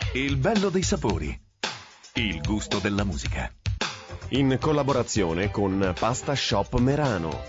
Il bello dei sapori. Il gusto della musica. In collaborazione con Pasta Shop Merano.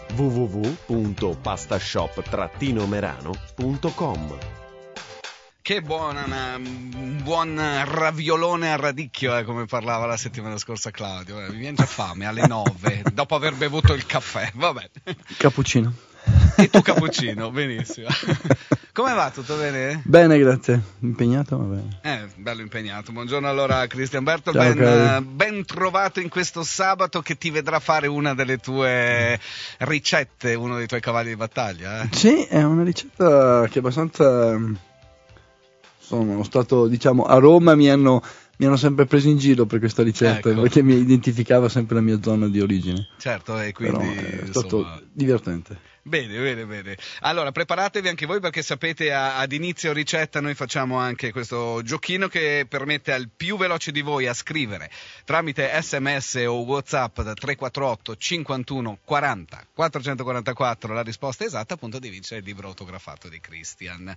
www.pastashop-merano.com. Che buona, un buon raviolone a radicchio, come parlava la settimana scorsa Claudio. Mi viene già fame alle 9, dopo aver bevuto il caffè. Vabbè. Cappuccino. E tu cappuccino, benissimo. Come va? Tutto bene? Bene, grazie. Impegnato, va bene. Bello impegnato. Buongiorno allora Christian Bertol, ben trovato in questo sabato che ti vedrà fare una delle tue ricette, uno dei tuoi cavalli di battaglia. Sì, è una ricetta che abbastanza... Sono stato, diciamo, a Roma mi hanno sempre preso in giro per questa ricetta, ecco, perché mi identificava sempre la mia zona di origine. Certo, e quindi però è stato divertente. Bene. Allora, preparatevi anche voi, perché sapete ad inizio ricetta noi facciamo anche questo giochino che permette al più veloce di voi a scrivere tramite SMS o WhatsApp da 348 51 40 444 la risposta esatta, appunto, di vincere il libro autografato di Christian.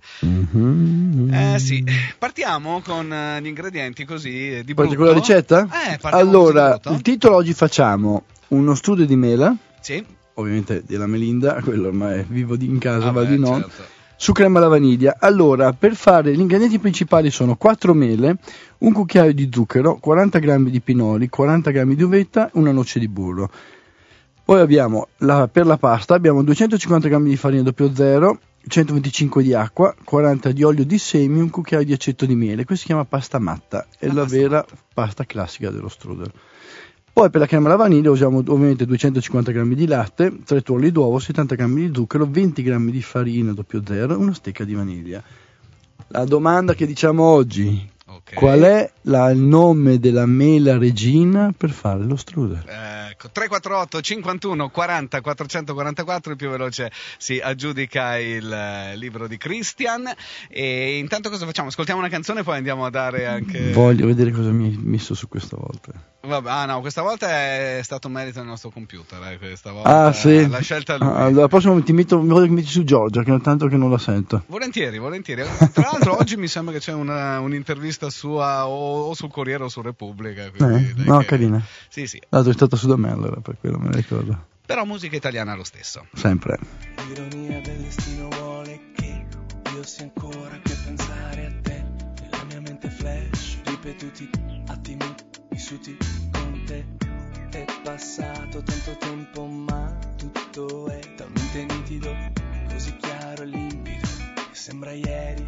Sì, partiamo con gli ingredienti così di brutto. Con la ricetta? Allora, il titolo oggi facciamo uno strudel di mela. Sì. Ovviamente della Melinda, quello ormai vivo in casa, vado di nonno, certo. Su crema alla vaniglia. Allora, per fare gli ingredienti principali sono 4 mele, un cucchiaio di zucchero, 40 grammi di pinoli, 40 grammi di uvetta, una noce di burro. Poi abbiamo, per la pasta, abbiamo 250 grammi di farina 00, 125 di acqua, 40 di olio di semi, un cucchiaio di aceto di miele. Questo si chiama pasta matta, è la vera pasta classica dello strudel. Poi per la crema alla vaniglia usiamo ovviamente 250 grammi di latte, 3 tuorli d'uovo, 70 grammi di zucchero, 20 grammi di farina 00 e una stecca di vaniglia. La domanda che diciamo oggi, qual è il nome della mela regina per fare lo strudel? 348 51 40 444, il più veloce si aggiudica il libro di Christian. E intanto cosa facciamo? Ascoltiamo una canzone e poi andiamo a dare anche... Voglio vedere cosa mi hai messo su questa volta. Vabbè, no, questa volta è stato un merito del nostro computer, questa volta sì. l'ha scelta lui. Allora, prossimo mi voglio che metti su Giorgia, che tanto che non la sento. Volentieri. Tra l'altro oggi mi sembra che c'è un'intervista sua o sul Corriere o su Repubblica. Carina. Sì. L'altro è stata su da me, allora, per quello me la ricordo. Però musica italiana lo stesso. Sempre. L'ironia del destino vuole che io sia ancora che pensare a te. Nella mia mente flash, ripetuti attimi vissuti con te. È passato tanto tempo ma tutto è talmente nitido, così chiaro e limpido che sembra ieri.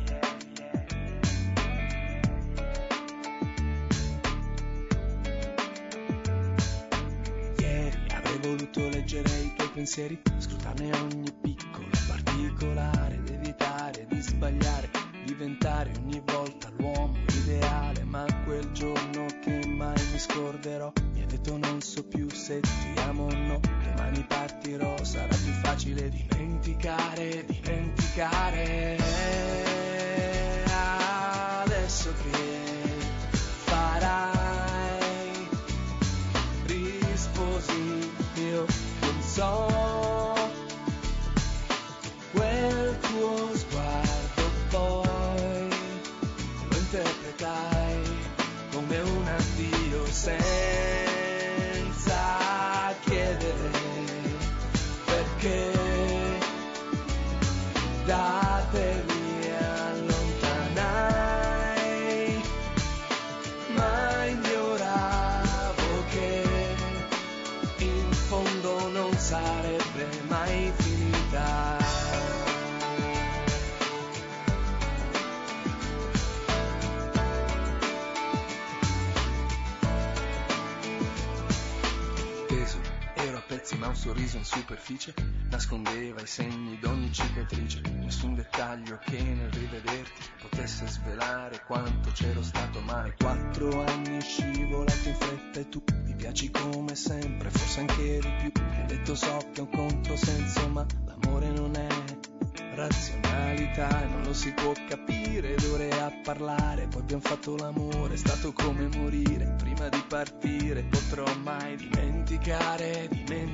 Ieri avrei voluto leggere i tuoi pensieri, scrutarne ogni piccolo particolare ed evitare di sbagliare, diventare ogni volta l'uomo ideale. Ma quel giorno che mai mi scorderò mi ha detto non so più se ti amo o no, domani partirò, sarà più facile dimenticare. Adesso che farai? Risposi io non so, quel tuo sguardo poi lo interpretai come un addio senza chiedere perché. Da te mi allontanai, ma ignoravo che in fondo non sarebbe mai finita. Ero a pezzi ma un sorriso in superficie nascondeva i segni d'ogni cicatrice. Nessun dettaglio che nel rivederti potesse svelare quanto c'ero stato male. 4 anni scivolato in fretta e tu mi piaci come sempre, forse anche di più. Mi hai detto so che è un controsenso ma l'amore non è razionalità e non lo si può capire d'ore a parlare. Poi abbiamo fatto l'amore, è stato come morire. Prima di partire potrò mai dimenticare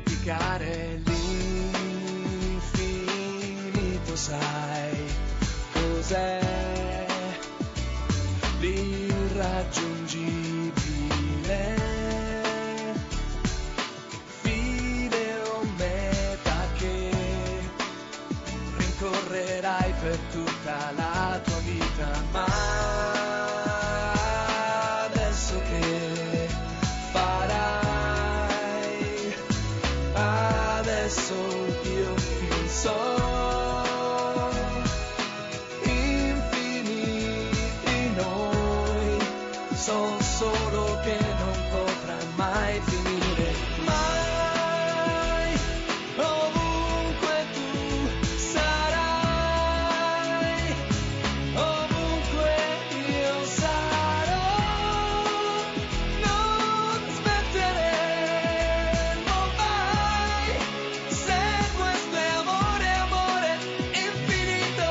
l'infinito. Sai cos'è? L'irrazionalità irraggiungibile. Fine o meta che rincorrerai per tutta la tua vita, ma adesso che farai? Adesso io penso so solo che non potrà mai finire, mai, ovunque tu sarai, ovunque io sarò, non smetteremo mai, se questo è amore, amore infinito.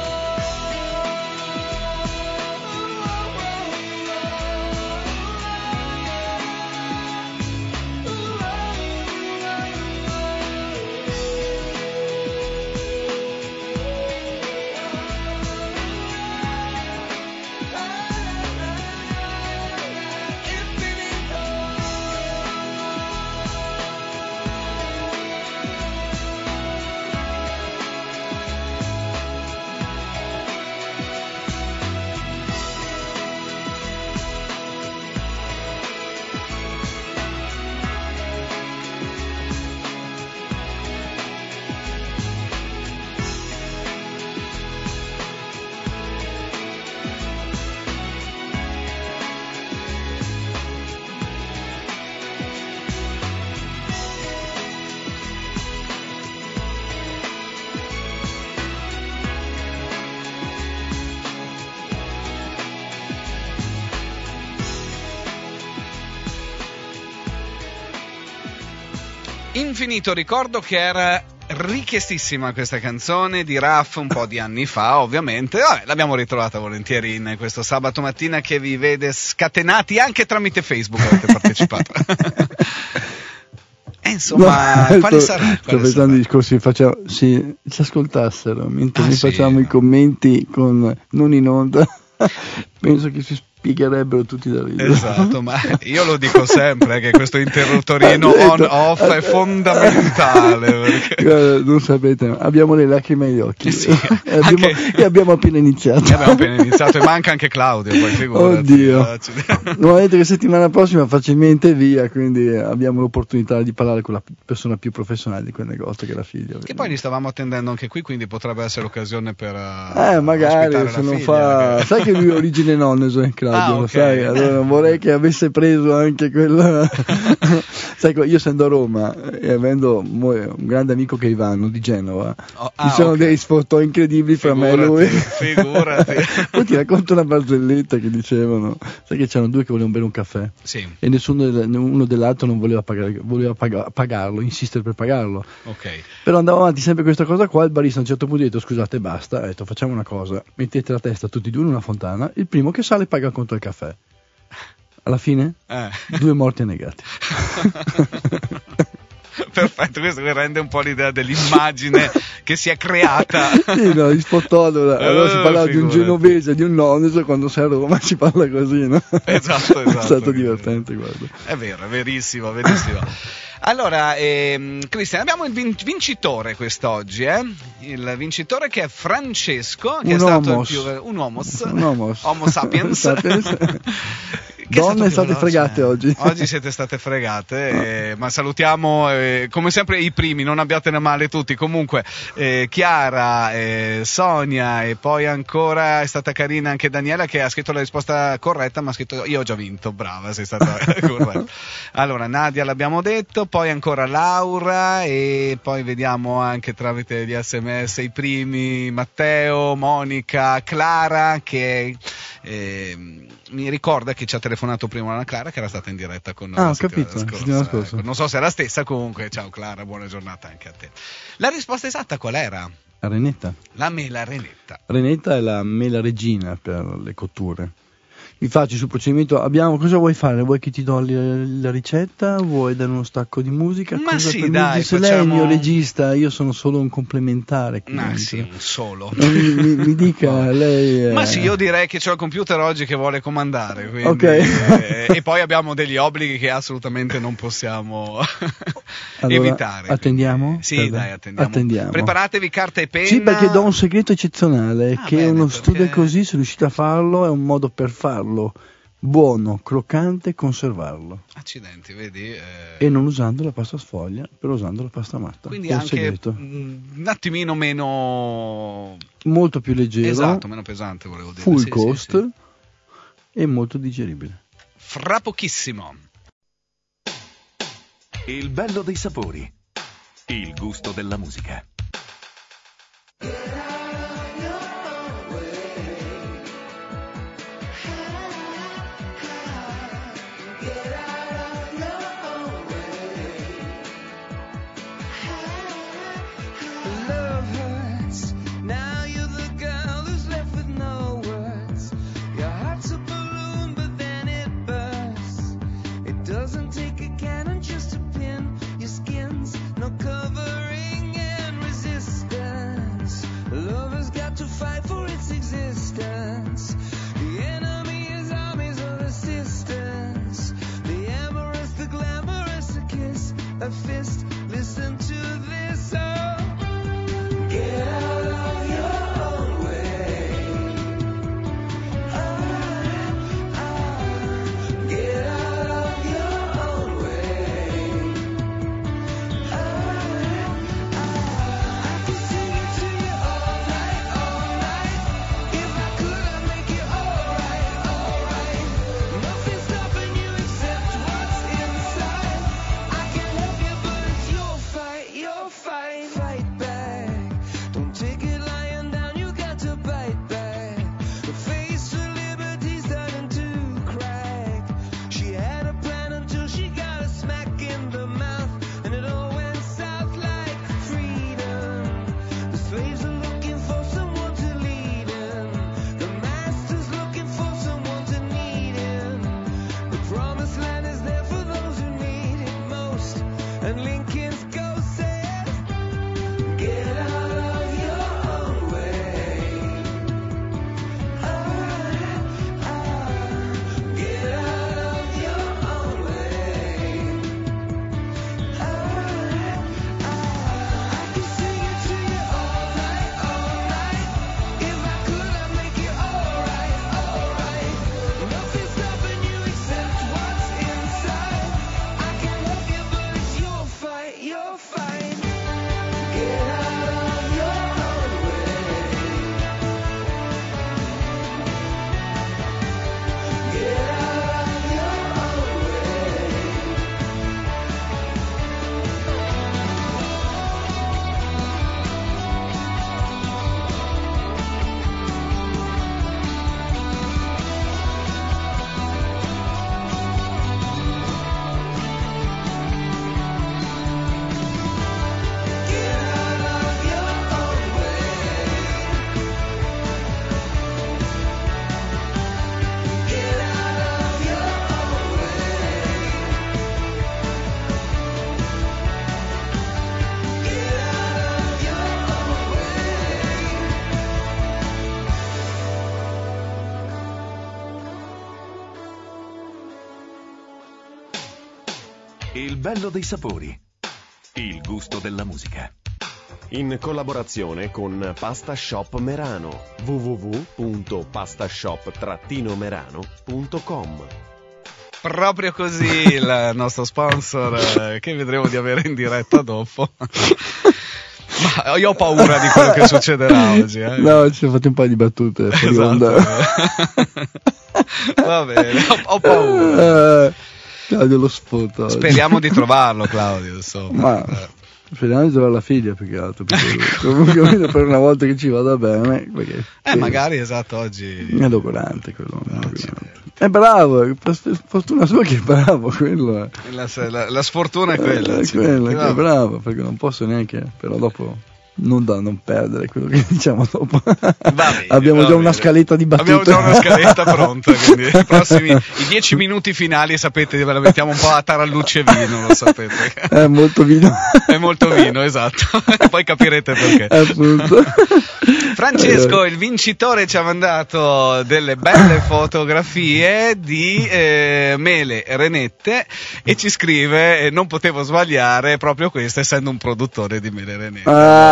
Infinito, ricordo che era richiestissima questa canzone di Raff un po' di anni fa, ovviamente. Vabbè, l'abbiamo ritrovata volentieri in questo sabato mattina che vi vede scatenati anche tramite Facebook, avete partecipato. Insomma, no, quale sarà? Sto pensando ai discorsi che facciamo, sì, ci ascoltassero mentre noi sì. facciamo i commenti con non in onda. Penso che si spiegherebbero tutti da ridere. Esatto, ma io lo dico sempre che questo interruttorino on-off è fondamentale. Perché... Guarda, non sapete, abbiamo le lacrime agli occhi. Sì, e abbiamo appena iniziato. E manca anche Claudio, poi figurati. Oddio. Non vedete che settimana prossima facilmente via, quindi abbiamo l'opportunità di parlare con la persona più professionale di quel negozio, che è la figlia. Che poi li stavamo attendendo anche qui, quindi potrebbe essere l'occasione per magari se non fa... Sai che lui è origine nonneso, Claudio, okay. sai? Allora vorrei che avesse preso anche quella... Sai, io essendo a Roma e avendo un grande amico che è Ivano di Genova, ci sono dei sfottò incredibili fra me e lui. Figurati. Poi ti racconto una barzelletta che dicevano, sai che c'erano due che volevano bere un caffè, sì, e uno dell'altro non voleva pagarlo, insistere per pagarlo. Okay. Però andava avanti sempre questa cosa qua. Il barista a un certo punto ha detto: scusate, basta. Ha detto: facciamo una cosa, mettete la testa tutti e due in una fontana, il primo che sale paga il conto del caffè. Alla fine 2 morti annegati. Perfetto, questo mi rende un po' l'idea dell'immagine che si è creata. Sì, no, gli spottò, allora si parlava di un genovese, di un nonneso, quando sei a Roma si parla così, no? Esatto. È stato divertente, guarda. È vero, è verissimo. Allora, Cristian, abbiamo il vincitore quest'oggi, il vincitore che è Francesco, che è stato un Homo sapiens. Donne state fregate oggi. Oggi siete state fregate, ma salutiamo come sempre i primi, non abbiatene male tutti. Comunque Chiara, Sonia, e poi ancora è stata carina anche Daniela, che ha scritto la risposta corretta, ma ha scritto: io ho già vinto. Brava, sei stata corretta. Allora Nadia l'abbiamo detto, poi ancora Laura, e poi vediamo anche tramite gli SMS i primi: Matteo, Monica, Clara, che mi ricorda che ci ha telefonato prima una Clara che era stata in diretta con noi ho capito, settimana scorsa. Non so se è la stessa. Comunque ciao Clara, buona giornata anche a te. La risposta esatta qual era? La renetta. La mela renetta. Renetta è la mela regina per le cotture. mi faccio sul procedimento. Cosa vuoi fare? Vuoi che ti do la ricetta? Vuoi dare uno stacco di musica? Ma cosa sì, dai, se lei è il mio regista, io sono solo un complementare. Sì, un solo. Mi dica lei. Ma sì, io direi che c'è il computer oggi che vuole comandare, quindi, ok. E poi abbiamo degli obblighi che assolutamente non possiamo evitare. Attendiamo? Sì, dai, attendiamo. Preparatevi carta e penna. Sì, perché do un segreto eccezionale, che bene, uno perché... studio così, se riuscite a farlo, è un modo per farlo buono, croccante, conservarlo. Accidenti, vedi? E non usando la pasta sfoglia, però usando la pasta matta. Quindi anche un attimino meno... molto più leggero. Esatto, meno pesante, volevo dire. Full cost e molto digeribile. Fra pochissimo. Il bello dei sapori. Il gusto della musica. Il bello dei sapori. Il gusto della musica. In collaborazione con Pasta Shop Merano. www.pastashop-merano.com. Proprio così il nostro sponsor che vedremo di avere in diretta dopo. Ma io ho paura di quello che succederà oggi. No, ci siamo fatti un paio di battute. Esatto. Va bene, ho paura. Claudio lo sfoto. Speriamo di trovarlo, Claudio, insomma. Speriamo di trovare la figlia più che altro, perché comunque per una volta che ci vada bene, perché magari esatto, oggi è logorante quello. È bravo, fortuna sua che è bravo quello. La sfortuna è quella. È quella che è bravo, perché non posso neanche, però dopo non da non perdere quello che diciamo dopo. Bene, abbiamo già una scaletta di battute. Abbiamo già una scaletta pronta, quindi i 10 minuti finali sapete, ve la mettiamo un po' a tarallucce e vino, lo sapete. È molto vino. È molto vino, esatto. Poi capirete perché. Appunto. Francesco, il vincitore, ci ha mandato delle belle fotografie di mele renette e ci scrive: non potevo sbagliare proprio questo, essendo un produttore di mele renette.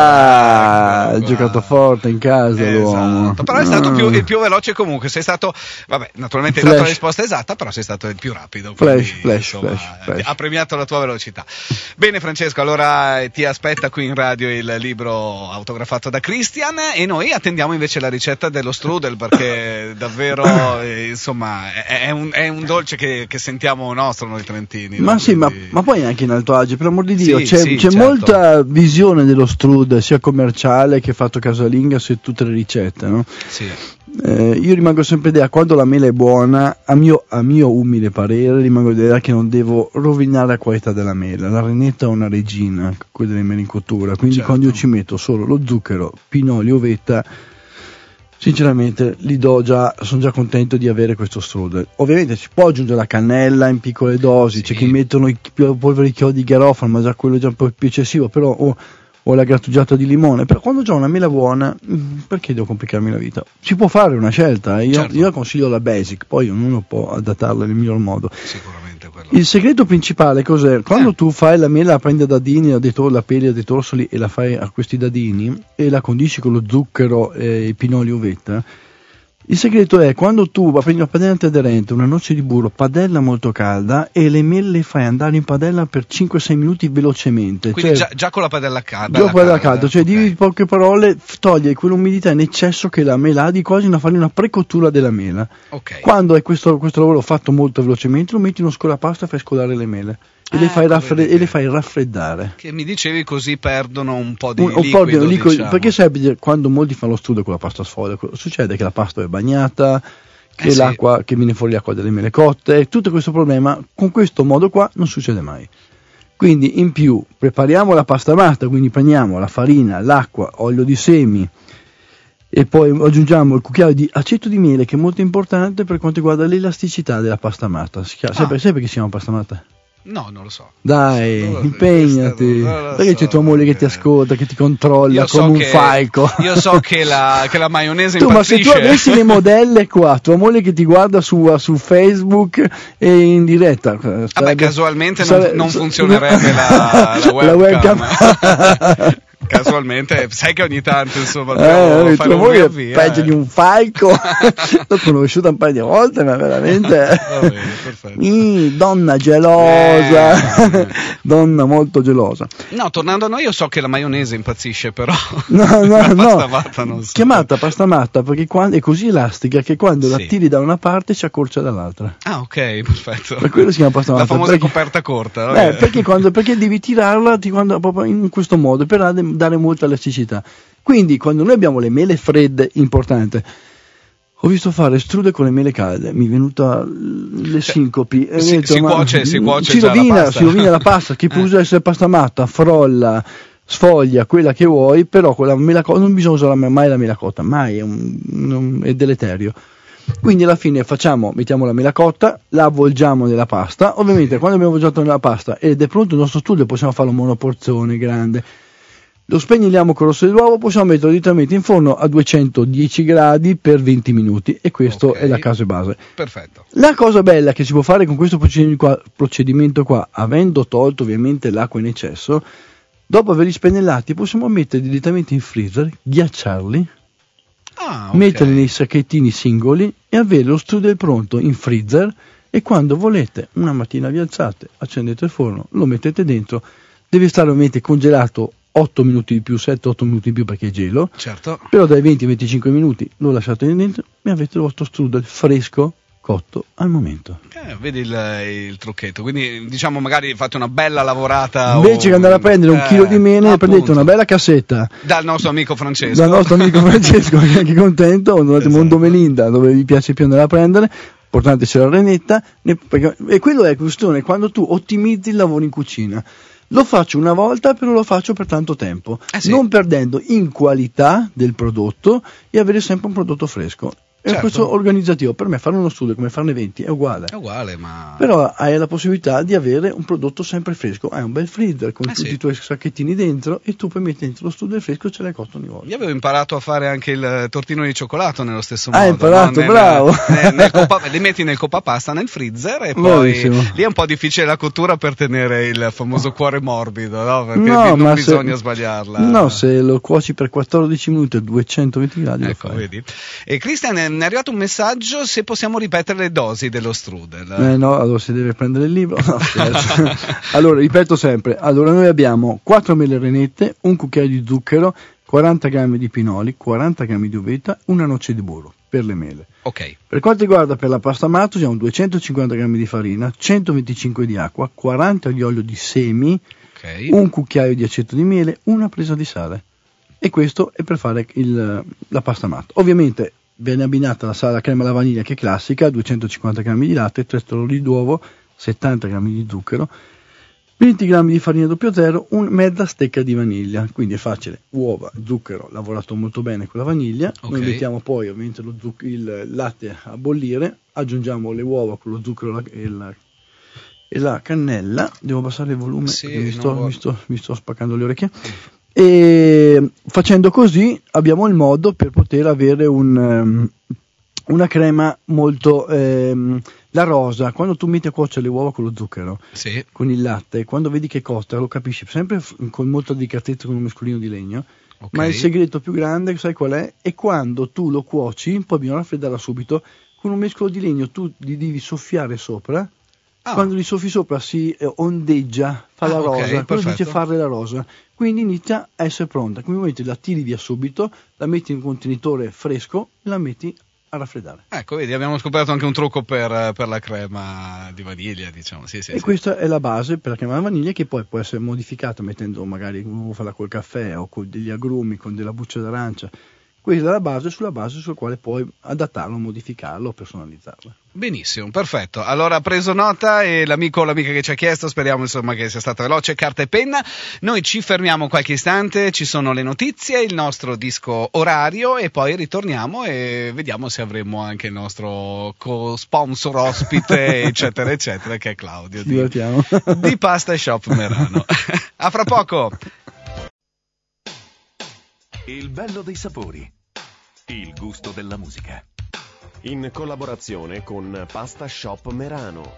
Ha giocato forte in casa, l'uomo. Esatto. Però è stato il più veloce comunque. Sei stato, vabbè, naturalmente hai dato la risposta esatta, però sei stato il più rapido. Quindi, flash. Ha premiato la tua velocità. Bene Francesco, allora ti aspetta qui in radio il libro autografato da Christian e noi attendiamo invece la ricetta dello strudel, perché davvero insomma è un dolce che sentiamo nostro noi trentini. Ma sì, quindi... ma poi anche in Alto Adige, per amor di Dio, sì, c'è certo. molta visione dello strudel, sia commerciale che fatto casalinga, su tutte le ricette, no? Sì. Io rimango sempre idea, quando la mela è buona, a mio umile parere, rimango idea che non devo rovinare la qualità della mela. La renetta è una regina, quella delle mele in cottura, quindi certo. Quando io ci metto solo lo zucchero, pinoli, uvetta, sinceramente sono già contento di avere questo strudel. Ovviamente si può aggiungere la cannella in piccole dosi, sì. C'è chi mettono i polveri chiodi di garofano, ma già quello è già un po' più eccessivo, però o la grattugiata di limone. Però quando ho una mela buona, perché devo complicarmi la vita? Si può fare una scelta, io consiglio la basic, poi ognuno può adattarla nel miglior modo. Sicuramente quello. Il segreto principale cos'è? Quando tu fai la mela, prendi a dadini, la peli dei torsoli e la fai a questi dadini e la condisci con lo zucchero e i pinoli uvetta. Il segreto è quando tu prendi una padella antiaderente, una noce di burro, padella molto calda e le mele le fai andare in padella per 5-6 minuti velocemente. Quindi cioè, già con la padella calda. Già con la padella calda, cioè okay. Di poche parole toglie quell'umidità in eccesso che la mela ha, di quasi fare una precottura della mela. Okay. Quando hai questo lavoro fatto molto velocemente, lo metti in uno scolapasta e fai scolare le mele. E le fai raffreddare. Che mi dicevi così perdono un po' di liquido, diciamo. Perché sai, quando molti fanno lo strudel con la pasta sfoglia, succede che la pasta è bagnata, che l'acqua, che viene fuori l'acqua delle mele cotte, tutto questo problema con questo modo qua non succede mai. Quindi in più prepariamo la pasta matta, quindi prendiamo la farina, l'acqua, olio di semi e poi aggiungiamo il cucchiaio di aceto di miele, che è molto importante per quanto riguarda l'elasticità della pasta matta. Sai perché si chiama pasta matta? No, non lo so. Dai, impegnati. Perché c'è tua moglie che ti ascolta, che ti controlla come un falco. Io so che la maionese impazzisce. Ma se tu avessi le modelle qua, tua moglie che ti guarda su Facebook e in diretta. Vabbè, casualmente non funzionerebbe la webcam. Casualmente, sai che ogni tanto insomma dobbiamo fare un via. Peggio di un falco. L'ho conosciuta un paio di volte, ma veramente donna gelosa, donna molto gelosa. No, tornando a noi, io so che la maionese impazzisce, però no. Pasta matta non so. Chiamata pasta matta perché è così elastica che quando la tiri da una parte si accorcia dall'altra. Ah, ok, perfetto. Per quello si chiama pasta matta. La famosa coperta corta. Perché devi tirarla proprio in questo modo per dare molta elasticità. Quindi quando noi abbiamo le mele fredde, importante, ho visto fare strudel con le mele calde, mi è venuta le sincopi, si cuoce si rovina la pasta, che può essere pasta matta, frolla, sfoglia, quella che vuoi, però con la mela cotta non bisogna usare mai la mela cotta, mai, è deleterio. Quindi alla fine mettiamo la mela cotta, la avvolgiamo nella pasta. Ovviamente quando abbiamo avvolgiato nella pasta ed è pronto il nostro strudel, possiamo farlo monoporzione grande. Lo spegniliamo con il rosso dell'uovo, possiamo metterlo direttamente in forno a 210 gradi per 20 minuti e questo è la base base. Perfetto. La cosa bella che si può fare con questo procedimento qua, avendo tolto ovviamente l'acqua in eccesso, dopo averli spennellati possiamo metterli direttamente in freezer, ghiacciarli, metterli nei sacchettini singoli e avere lo strudel pronto in freezer, e quando volete una mattina vi alzate, accendete il forno, lo mettete dentro, deve stare ovviamente congelato 8 minuti di più, 7-8 minuti di più perché è gelo, certo. Però dai 20-25 minuti lo lasciate dentro e avete il vostro strudel fresco, cotto al momento. Vedi il trucchetto, quindi diciamo magari fate una bella lavorata. Invece che andare a prendere un chilo di mele, prendete una bella cassetta dal nostro amico Francesco, che è anche contento, andate a Mondo Melinda dove vi piace più andare a prendere, portateci la renetta, e quello è questione quando tu ottimizzi il lavoro in cucina. Lo faccio una volta, però lo faccio per tanto tempo, sì. non perdendo in qualità del prodotto e avere sempre un prodotto fresco. È Certo. questo organizzativo. Per me fare uno studio come farne 20 è uguale. È uguale, ma... Però hai la possibilità di avere un prodotto sempre fresco. Hai un bel freezer con tutti sì. i tuoi sacchettini dentro e tu puoi mettere dentro lo studio fresco e ce l'hai cotto ogni volta. Io avevo imparato a fare anche il tortino di cioccolato nello stesso modo. Hai imparato, no? bravo. Li metti nel copapasta nel freezer e poi Bravissimo. lì è un po' difficile la cottura per tenere il famoso cuore morbido, no? Perché No, non ma bisogna sbagliarla. No, se lo cuoci per 14 minuti a 220 gradi Ecco, lo fai. vedi. E Christian, è arrivato un messaggio se possiamo ripetere le dosi dello strudel. No, allora si deve prendere il libro. No, scherzo. Allora, ripeto sempre. Allora, noi abbiamo 4 mele renette, un cucchiaio di zucchero, 40 grammi di pinoli, 40 grammi di uvetta, una noce di burro per le mele. Ok. Per quanto riguarda per la pasta matto, abbiamo 250 grammi di farina, 125 di acqua, 40 di olio di semi, Ok. un cucchiaio di aceto di miele, una presa di sale. E questo è per fare la pasta matto. Ovviamente viene abbinata la crema alla vaniglia che è classica, 250 grammi di latte, 3 storoli d'uovo, 70 grammi di zucchero, 20 grammi di farina 00, mezza stecca di vaniglia. Quindi è facile: uova, zucchero lavorato molto bene con la vaniglia. Ok. Noi mettiamo poi ovviamente il latte a bollire, aggiungiamo le uova con lo zucchero e la cannella. Devo abbassare il volume Sì, perché mi sto spaccando le orecchie. E facendo così abbiamo il modo per poter avere una crema molto la rosa. Quando tu metti a cuocere le uova con lo zucchero, Sì. con il latte, quando vedi che costa lo capisci sempre con molta delicatezza con un mescolino di legno. Ok. Ma il segreto più grande sai qual è? È quando tu lo cuoci, poi bisogna raffreddarla subito, con un mescolo di legno tu gli devi soffiare sopra. Ah. Quando gli soffi sopra si ondeggia, fa la ok, rosa, quello perfetto. dice fare la rosa, quindi inizia a essere pronta. Quindi la tiri via subito, la metti in un contenitore fresco e la metti a raffreddare. Ecco, vedi, abbiamo scoperto anche un trucco per la crema di vaniglia, diciamo. Sì, sì, E sì. questa è la base per la crema alla vaniglia, che poi può essere modificata mettendo magari uno farla col caffè o con degli agrumi, con della buccia d'arancia. Questa è la base sulla quale puoi adattarlo, modificarlo, personalizzarlo. Benissimo, perfetto. Allora ha preso nota e l'amico o l'amica che ci ha chiesto, speriamo insomma che sia stata veloce, carta e penna. Noi ci fermiamo qualche istante, ci sono le notizie, il nostro disco orario e poi ritorniamo e vediamo se avremo anche il nostro co-sponsor ospite, eccetera, eccetera, che è Claudio Ci divertiamo. di Pasta Shop Merano. A fra poco! Il bello dei sapori. Il gusto della musica. In collaborazione con Pasta Shop Merano.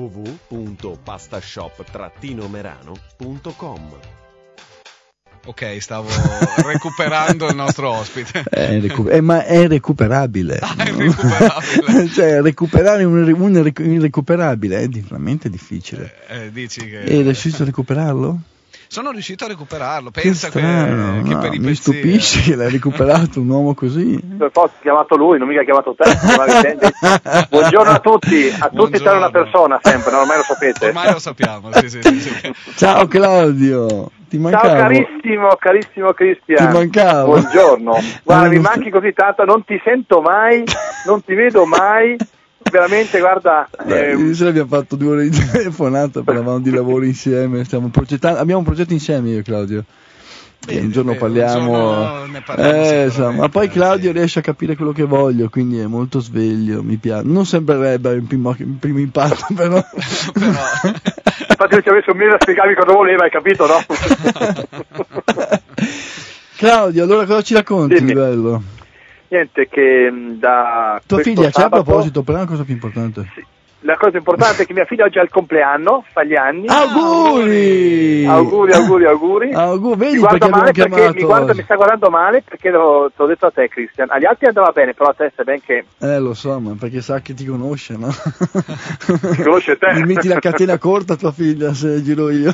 www.pastashop-merano.com. Ok, stavo recuperando il nostro ospite. Ma è recuperabile. Ah, è recuperabile. Cioè, recuperare un irrecuperabile è veramente difficile. Dici che... E riuscito a recuperarlo? Sono riuscito a recuperarlo, Che pensa che strano, per no, i mi pezzi... stupisce che l'hai recuperato un uomo così. Per forza ho chiamato lui, non mica chiamato te. Buongiorno a tutti, Buongiorno. c'è una persona sempre, no? Ormai lo sapete. Ormai lo sappiamo, sì, sì, sì, sì. Ciao Claudio, ti mancavo. Ciao carissimo Cristian. Ti mancavo. Buongiorno. Guarda, mi Non manchi così tanto, non ti sento mai, non ti vedo mai. Veramente, guarda. Ieri sera abbiamo fatto 2 ore di telefonata, parlavamo di lavoro insieme, abbiamo un progetto insieme io e Claudio. Bene, un giorno bene, parliamo, un giorno ne parliamo sicuramente. ma poi Claudio riesce a capire quello che voglio, quindi è molto sveglio, mi piace. Non sembrerebbe in primo impatto, però. Infatti io ci ho messo un mese a spiegarmi cosa voleva, hai capito, no? Claudio, allora cosa ci racconti di Dimmi. bello? Niente, che da Tua questo figlia c'è a sabato- proposito, però è una cosa più importante. Sì. La cosa importante è che mia figlia oggi ha il compleanno, fa gli anni. Auguri! Auguri. Vedi Mi guarda perché male abbiamo perché chiamato. mi sta guardando male perché te l'ho detto a te, Christian. Agli altri andava bene, però a te sai ben che Lo so, ma perché sa che ti conosce, no? ti conosce te. Gli metti la catena corta a tua figlia se giro io.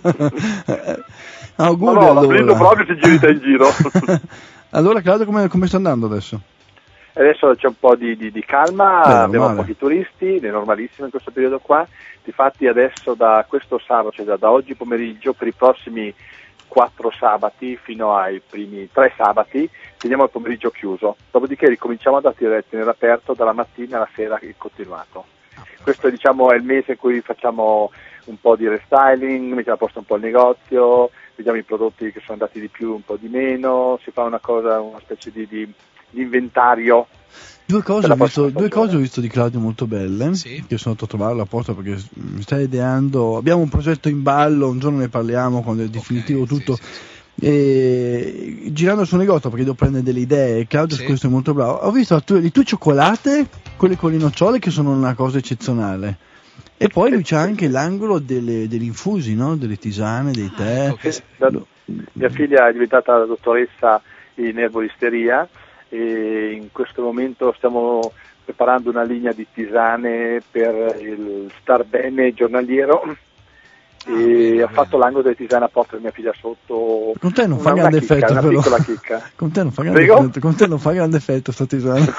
Ma Auguri no, la allora. blindo proprio se giri te in giro. Allora Claudio, come sta andando adesso? Adesso c'è un po' di calma, Beh, abbiamo normale. pochi turisti, è normalissimo in questo periodo qua. Difatti adesso da questo sabato, cioè da oggi pomeriggio, per i prossimi 4 sabati fino ai primi 3 sabati, teniamo il pomeriggio chiuso. Dopodiché ricominciamo ad tenere aperto dalla mattina alla sera in continuato. Questo diciamo è il mese in cui facciamo un po' di restyling, mettiamo a posto un po' il negozio, vediamo i prodotti che sono andati di più, un po' di meno, si fa una specie di inventario. Due cose ho visto di Claudio molto belle, sì, che sono andato a trovarlo apposta perché mi stai ideando, abbiamo un progetto in ballo, un giorno ne parliamo quando è definitivo tutto. Sì. E girando sul negozio perché devo prendere delle idee, Claudio su questo è molto bravo. Ho visto le tue cioccolate, quelle con le nocciole, che sono una cosa eccezionale, e poi lui c'ha anche l'angolo degli infusi, no? Delle tisane, dei tè. Mia figlia è diventata dottoressa in erboristeria e in questo momento stiamo preparando una linea di tisane per il star bene giornaliero. E ha fatto l'angolo delle tisane apposta per mia figlia sotto. Con te non fa grande effetto, una però. Piccola chicca. Con te non fa grande effetto, con te non fa grande effetto sta tisana.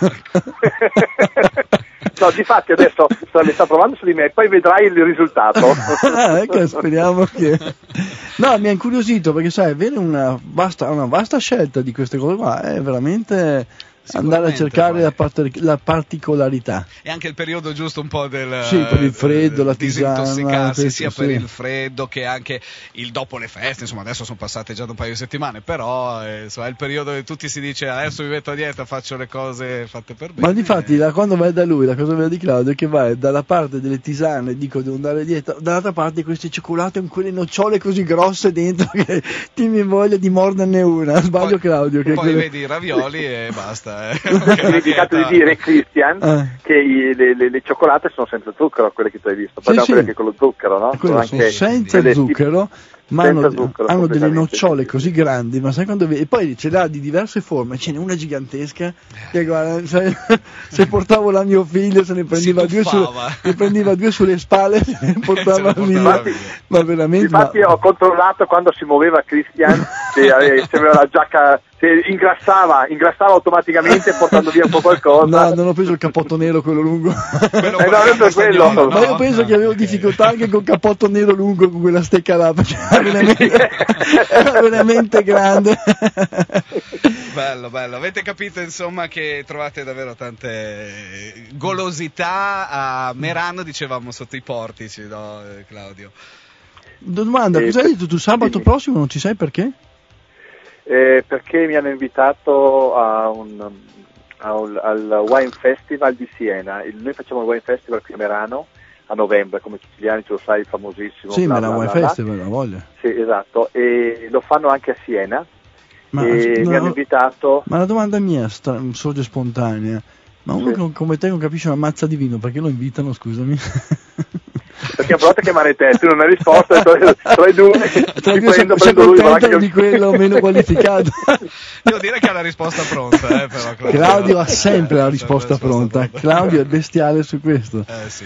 No, difatti adesso le sta provando su di me e poi vedrai il risultato. Ecco, speriamo che. No, mi ha incuriosito perché sai, avere una vasta scelta di queste cose qua è veramente andare a cercare la particolarità. E anche il periodo giusto un po' del per il freddo, la tisana, disintossicarsi sia per il freddo che anche il dopo le feste, insomma adesso sono passate già da un paio di settimane, però insomma, è il periodo che tutti si dice adesso mi metto a dieta, faccio le cose fatte per bene. Ma difatti quando vai da lui, la cosa bella di Claudio è che vai dalla parte delle tisane, dico devo andare a dieta, dall'altra parte queste cioccolate con quelle nocciole così grosse dentro che ti mi voglia di morderne una. Sbaglio poi, Claudio? Che poi vedi i ravioli e basta. Ho dimenticato di dire, Christian, che le cioccolate sono senza zucchero, quelle che tu hai visto, poi quelle che con lo zucchero, no? Sono anche senza zucchero, ma hanno delle nocciole così grandi, ma sai quando e poi ce l'ha di diverse forme, ce n'è una gigantesca che guarda, se portavo la mio figlio se ne prendeva due sulle spalle, se ne portava via. Ma veramente. Infatti ho controllato quando si muoveva Christian se aveva la giacca, se ingrassava automaticamente portando via un po' qualcosa. No, non ho preso il cappotto nero, quello lungo. Quello. Ma io penso che avevo difficoltà anche col cappotto nero lungo, con quella stecca là, perché era veramente grande. Bello, avete capito insomma che trovate davvero tante golosità a Merano, dicevamo sotto i portici, no Claudio? Domanda, cosa hai detto tu sabato prossimo, non ci sai perché? Perché mi hanno invitato al Wine Festival di Siena. Noi facciamo il Wine Festival qui a Merano a novembre, come siciliani, tu lo sai, famosissimo. Sì, ma la Wine Festival la voglio. Sì, esatto, e lo fanno anche a Siena. Mi hanno invitato. Ma la domanda mia sorge spontanea. Ma uno come te non capisce una mazza di vino, perché lo invitano, scusami? Perché ho provato a chiamare te, tu non hai risposto, tra i due sei contento di quello meno qualificato. Devo dire che ha la risposta pronta, però Claudio ha sempre la risposta pronta. Claudio è bestiale su questo. Sì.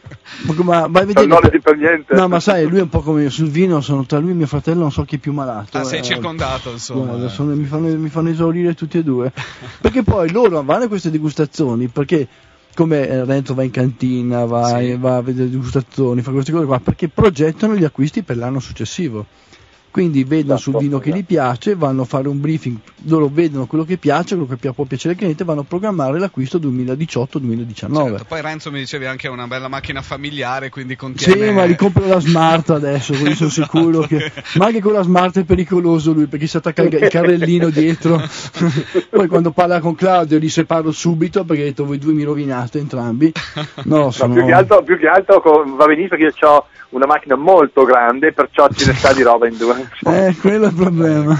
Ma vai a vedere. Non per niente. No, ma sai, lui è un po' come sul vino, sono tra lui e mio fratello, non so chi è più malato. Sei circondato, insomma. Guarda, mi fanno esaurire tutti e due. Perché poi loro vanno a queste degustazioni, perché come Renzo va in cantina, va a vedere degustazioni, fa queste cose qua, perché progettano gli acquisti per l'anno successivo. Quindi vedono sul vino che gli piace, vanno a fare un briefing, loro vedono quello che piace, quello che può piacere al cliente, vanno a programmare l'acquisto 2018-2019. Certo, poi Renzo mi dicevi anche una bella macchina familiare, quindi contiene. Sì, ma li compro la Smart adesso, quindi sono sicuro che. Ma anche con la Smart è pericoloso lui, perché si attacca il carrellino dietro. Poi quando parla con Claudio li separo subito, perché ho detto voi due mi rovinate entrambi. No, più che altro va benissimo perché io ho una macchina molto grande, perciò ce ne sta di roba in due. Quello è il problema.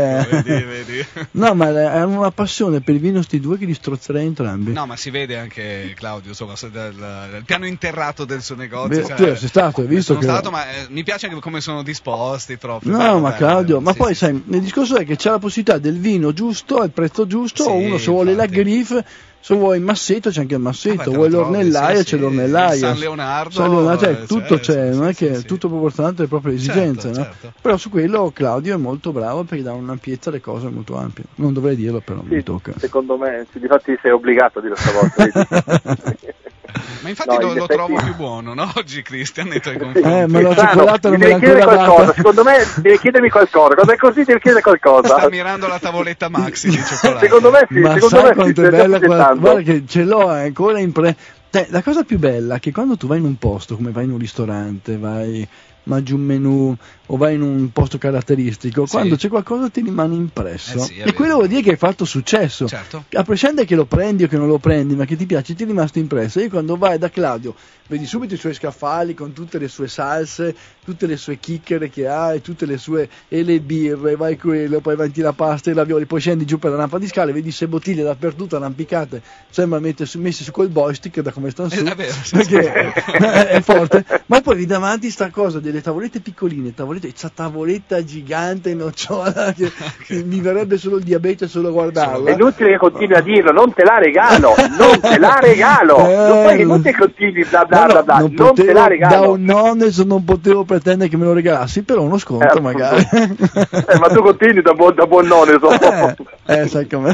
Vedi. No, ma hanno una passione per il vino sti due che li strozzerei entrambi. No, ma si vede anche Claudio, insomma, dal piano interrato del suo negozio. Tu sei stato, hai visto? Sono stato, ma mi piace anche come sono disposti proprio. No, ma Claudio, ma poi sai, il discorso è che c'è la possibilità del vino giusto, al prezzo giusto, o uno se vuole la Griffe. Se vuoi il massetto c'è anche il massetto, vuoi l'ornellaia c'è l'ornellaia, San Leonardo cioè, tutto c'è, non è che è tutto proporzionato alle proprie esigenze, no? Certo. Però su quello Claudio è molto bravo perché dà un'ampiezza alle cose molto ampie. Non dovrei dirlo, però mi tocca. Secondo me, difatti sei obbligato a dire stavolta. Ma infatti lo trovo più buono, no? Oggi Christian nei tuoi confronti. Ma la cioccolata non me l'ha ancora data. Secondo me devi chiedermi qualcosa, quando è così devi chiedere qualcosa. Sta mirando la tavoletta Maxi di cioccolata. Secondo me sì, ma sai quanto è bella guarda che ce l'ho ancora La cosa più bella è che quando tu vai in un posto, come vai in un ristorante, mangi un menù o vai in un posto caratteristico, quando c'è qualcosa ti rimane impresso, e quello vuol dire che hai fatto successo, certo. A prescindere che lo prendi o che non lo prendi, ma che ti piace, ti è rimasto impresso. E quando vai da Claudio vedi subito i suoi scaffali con tutte le sue salse, tutte le sue chicchere che ha e tutte le sue e le birre, vai quello, poi avanti la pasta e i ravioli, poi scendi giù per la rampa di scale, vedi se bottiglie dappertutto arrampicate, sembra messe su col joystick da come stanno su, perché è forte. Ma poi lì davanti sta cosa delle tavolette piccoline, questa tavoletta gigante nocciola che mi verrebbe solo il diabete solo a guardarla. È inutile che continui a dirlo, non te la regalo, non te la regalo, non te continui bla bla bla bla, non te la regalo. Da un honest non potevo pretendere che me lo regalassi, però uno sconto magari. Ma tu continui da buon onesto. Sai com'è.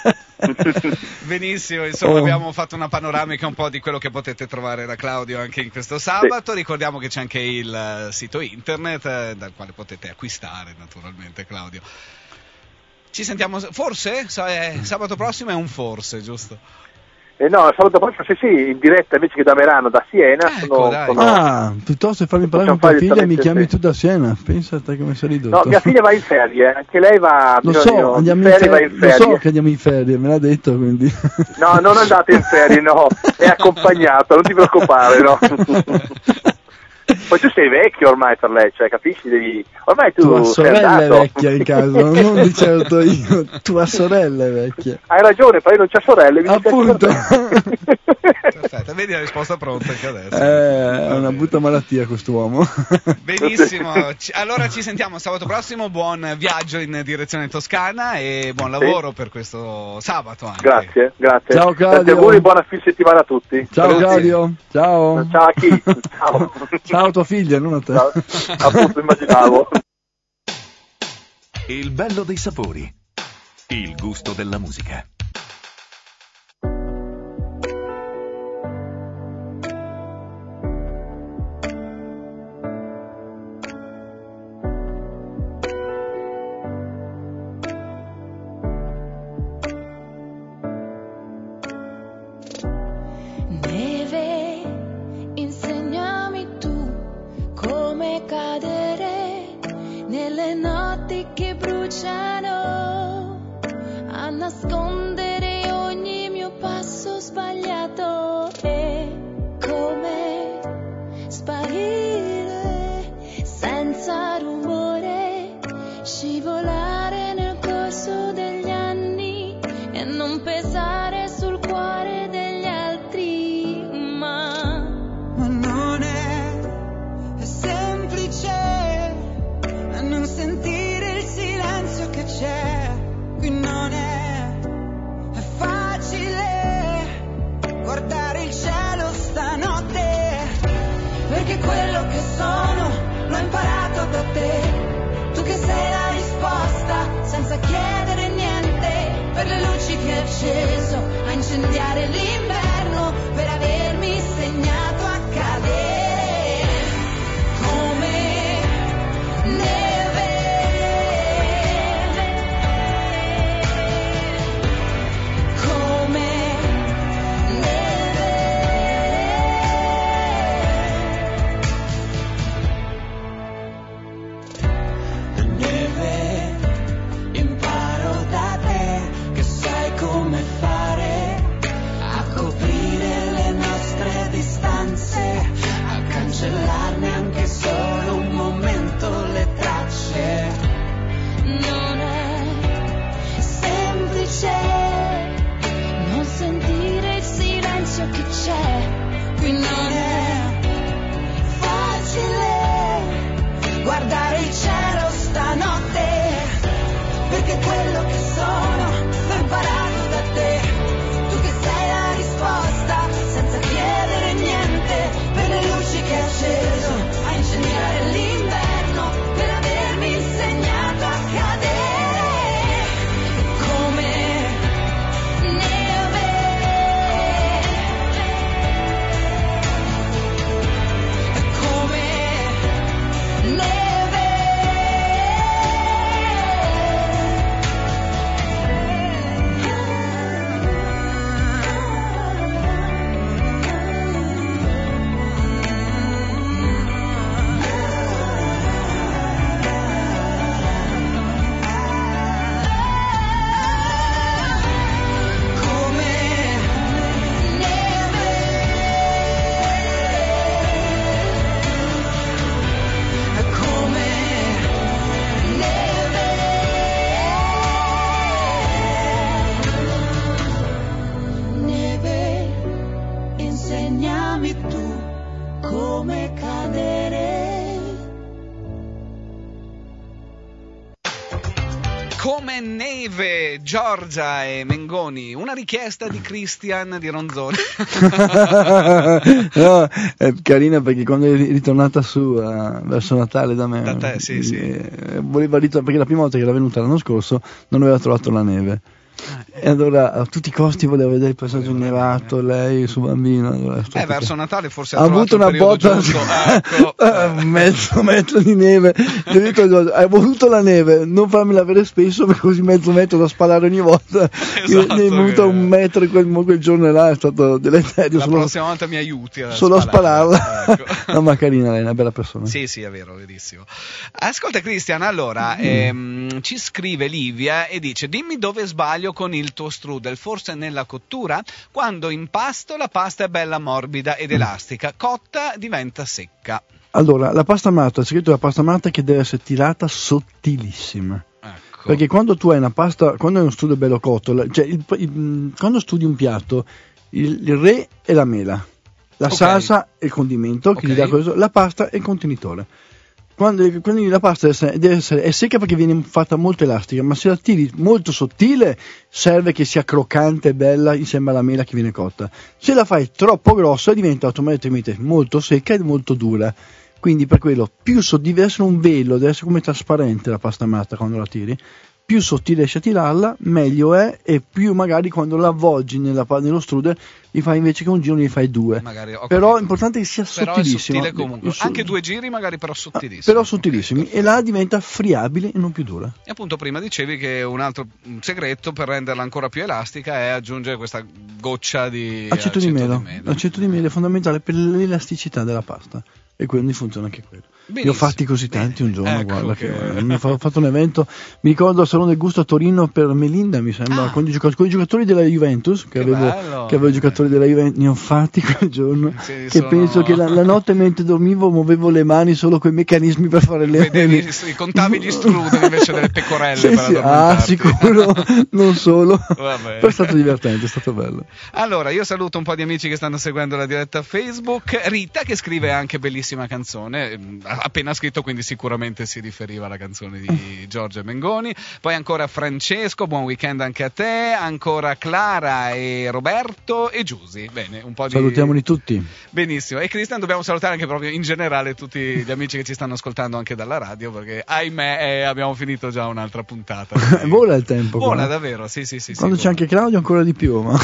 Benissimo, insomma abbiamo fatto una panoramica un po' di quello che potete trovare da Claudio anche in questo sabato. Ricordiamo che c'è anche il sito internet dal quale potete acquistare naturalmente, Claudio. Ci sentiamo forse? Sabato prossimo è un forse, giusto? No, sabato prossimo sì, in diretta invece che da Merano, da Siena. Piuttosto che farmi parlare con tua figlia mi chiami tu da Siena, pensa a te come sei ridotto. No, mia figlia va in ferie, anche lei va. Lo so, andiamo in ferie. Lo so che andiamo in ferie, me l'ha detto, quindi. No, non andate in ferie, no, è accompagnata, non ti preoccupare, no. Poi tu sei vecchio ormai per lei, cioè capisci? Ormai tua sorella è vecchia in caso, non di certo io, tua sorella è vecchia. Hai ragione, poi non c'è sorelle, appunto. Perfetto, vedi la risposta pronta anche adesso. È una brutta malattia quest'uomo. Benissimo, allora ci sentiamo sabato prossimo, buon viaggio in direzione Toscana e buon lavoro per questo sabato anche. Grazie. Ciao Claudio. Auguri, buona fine settimana a tutti. Ciao Claudio. Ciao a chi? Ciao a tua figlia, non a te. Appunto, immaginavo. Il bello dei sapori. Il gusto della musica. Nelle notti che bruciano, a nascondere ogni mio passo sbagliato, e come sparire senza rumore, scivolare nel corso degli anni e non pesare sul cuore degli altri, ma non è semplice non sentire il silenzio che c'è, qui non è facile guardare il cielo stanotte, perché quello che sono l'ho imparato da te, tu che sei la risposta senza chiedere niente, per le luci che hai acceso a incendiare l'inverno, per avermi insegnato a cadere come guardare il cielo stanotte, perché quello che sono l'ho imparato da te, tu che sei la risposta senza chiedere niente, per le luci che hai acceso come neve. Giorgia e Mengoni, una richiesta di Christian di Ronzoni. No, è carina perché quando è ritornata su verso Natale da me, Da te, sì. voleva ritornare, perché la prima volta che era venuta l'anno scorso non aveva trovato la neve. E allora a tutti i costi voleva vedere il paesaggio innevato, lei, il suo bambino. Allora, verso Natale forse ha avuto una botta, ecco. mezzo metro di neve. Gli ho detto, hai voluto la neve, non farmela avere spesso, perché così mezzo metro da spalare ogni volta. Esatto, mi è venuto un metro quel giorno là, è stato deleterio. La prossima volta mi aiuti solo a spararla. Ecco. No, ma carina, lei è una bella persona. Sì, è vero, verissimo. Ascolta Christian, allora ci scrive Livia e dice: dimmi dove sbaglio con il tuo strudel, forse nella cottura? Quando impasto la pasta è bella morbida ed elastica, cotta diventa secca. Allora, la pasta matta, il segreto della pasta matta è che deve essere tirata sottilissima. Ecco. Perché quando tu hai una pasta, quando hai uno strudel bello cotto, cioè quando studi un piatto, il re è la mela, la salsa è il condimento che gli dà questo, la pasta è il contenitore. Quando la pasta deve essere è secca perché viene fatta molto elastica, ma se la tiri molto sottile serve che sia croccante e bella insieme alla mela che viene cotta. Se la fai troppo grossa diventa automaticamente molto secca e molto dura. Quindi per quello deve essere un velo, deve essere come trasparente la pasta matta quando la tiri. Più sottile riesci a tirarla, meglio è, e più magari quando la avvolgi nello strudel li fai invece che un giro ne fai due. Magari, però è importante che sia sottilissimo. Però è sottile comunque. Anche 2 giri magari, però sottilissimi. Però sottilissimi, okay. E là diventa friabile e non più dura. E appunto prima dicevi che un altro segreto per renderla ancora più elastica è aggiungere questa goccia di aceto di mele. L'aceto di mele è fondamentale per l'elasticità della pasta. E quindi funziona anche quello. Benissimo, io ho fatti così tanti un giorno, ecco, guarda che ho fatto un evento, mi ricordo al Salone del Gusto a Torino per Melinda, mi sembra, con i giocatori della Juventus, che avevo i giocatori della Juventus, ne ho fatti quel giorno, penso che la notte mentre dormivo muovevo le mani solo coi meccanismi per fare le contavi gli strudel invece delle pecorelle per addormentarti. Sicuro, non solo. Però è stato divertente, è stato bello. Allora, io saluto un po' di amici che stanno seguendo la diretta Facebook. Rita che scrive anche bellissima canzone, appena scritto, quindi sicuramente si riferiva alla canzone di Giorgia e Mengoni. Poi ancora Francesco, buon weekend anche a te. Ancora Clara e Roberto e Giusy. Bene, un po' di... Salutiamoli tutti. Benissimo. E Cristian, dobbiamo salutare anche proprio in generale tutti gli amici che ci stanno ascoltando anche dalla radio, perché ahimè abbiamo finito già un'altra puntata. Vola il tempo. Vola davvero, sì. Quando c'è anche Claudio ancora di più, ma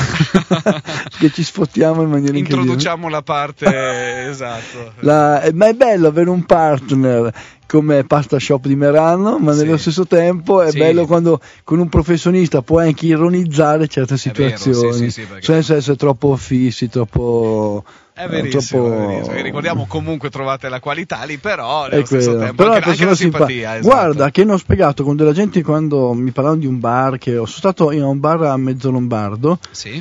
che ci sfottiamo in maniera incredibile. Introduciamo la parte esatto. Ma è bello avere un partner come Pasta Shop di Merano, ma nello stesso tempo è bello quando con un professionista puoi anche ironizzare certe situazioni, senza essere troppo fissi, troppo... È verissimo. Ricordiamo comunque trovate la qualità lì, però nello stesso tempo però anche la simpatia. Esatto. Guarda che ne ho spiegato con della gente quando mi parlavano di un bar, che sono stato in un bar a Mezzo Lombardo,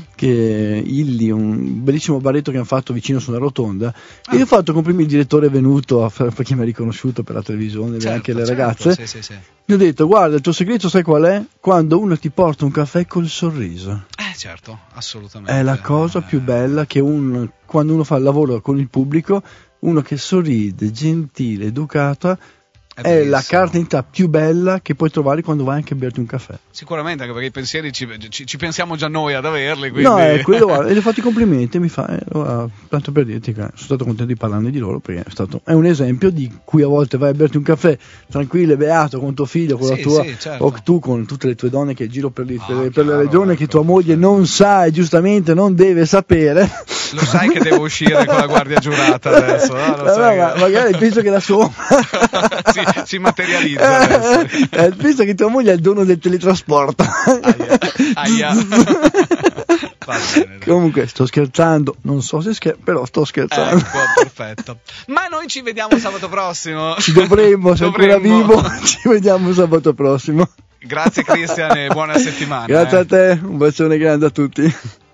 che Illy, un bellissimo baretto che hanno fatto vicino sulla rotonda, e io ho fatto complimenti, il direttore è venuto perché mi ha riconosciuto per la televisione, anche le ragazze. Gli ho detto: guarda, il tuo segreto sai qual è? Quando uno ti porta un caffè col sorriso. Certo, assolutamente. È la cosa più bella che quando uno fa il lavoro con il pubblico, uno che sorride, gentile, educata, è la carta d'identità più bella che puoi trovare quando vai anche a berti un caffè. Sicuramente, anche perché i pensieri ci pensiamo già noi ad averli. Quindi... No, è quello, e gli ho fatto i complimenti, mi fa, tanto per dirti che sono stato contento di parlarne di loro, perché è un esempio di cui a volte vai a berti un caffè tranquillo e beato con tuo figlio, con la tua, certo. O tu con tutte le tue donne che giro per la regione, che tua moglie non sa e giustamente non deve sapere. Lo sai che devo uscire con la guardia giurata adesso, no? Magari penso che la sua si materializza adesso. Penso che tua moglie ha il dono del teletrasporto. Aia. Comunque sto scherzando, non so se però sto scherzando. Ecco, perfetto. Ma noi ci vediamo sabato prossimo. Ci dovremmo, se ancora vivo, ci vediamo sabato prossimo. Grazie Christian e buona settimana. Grazie a te, un bacione grande a tutti.